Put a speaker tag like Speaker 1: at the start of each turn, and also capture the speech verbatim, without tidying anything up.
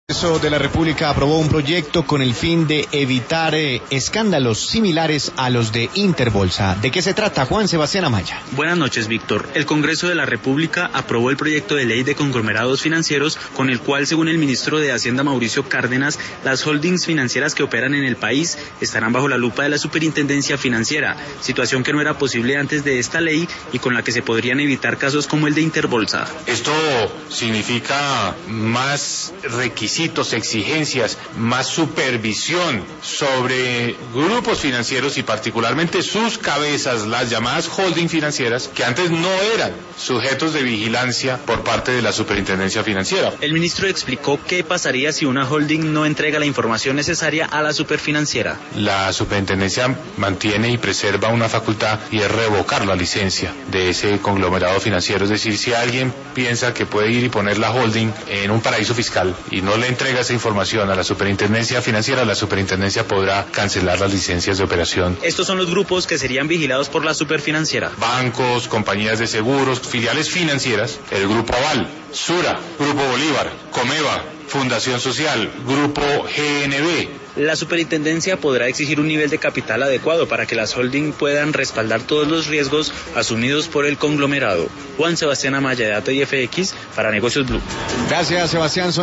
Speaker 1: El Congreso de la República aprobó un proyecto con el fin de evitar eh, escándalos similares a los de Interbolsa. ¿De qué se trata, Juan Sebastián Amaya?
Speaker 2: Buenas noches, Víctor. El Congreso de la República aprobó el proyecto de ley de conglomerados financieros con el cual, según el ministro de Hacienda Mauricio Cárdenas, las holdings financieras que operan en el país estarán bajo la lupa de la Superintendencia Financiera, situación que no era posible antes de esta ley y con la que se podrían evitar casos como el de Interbolsa.
Speaker 3: Esto significa más requisitos, exigencias, más supervisión sobre grupos financieros y particularmente sus cabezas, las llamadas holding financieras, que antes no eran sujetos de vigilancia por parte de la Superintendencia Financiera.
Speaker 2: El ministro explicó qué pasaría si una holding no entrega la información necesaria a la superfinanciera.
Speaker 3: La Superintendencia mantiene y preserva una facultad y es revocar la licencia de ese conglomerado financiero. Es decir, si alguien piensa que puede ir y poner la holding en un paraíso fiscal y no le entrega esa información a la Superintendencia Financiera, la Superintendencia podrá cancelar las licencias de operación.
Speaker 2: Estos son los grupos que serían vigilados por la superfinanciera:
Speaker 3: bancos, compañías de seguros, filiales financieras, el Grupo Aval, Sura, Grupo Bolívar, Comeva, Fundación Social, Grupo G N B.
Speaker 2: La superintendencia podrá exigir un nivel de capital adecuado para que las holding puedan respaldar todos los riesgos asumidos por el conglomerado. Juan Sebastián Amaya, de A T I F X, para Negocios Blue.
Speaker 1: Gracias, Sebastián.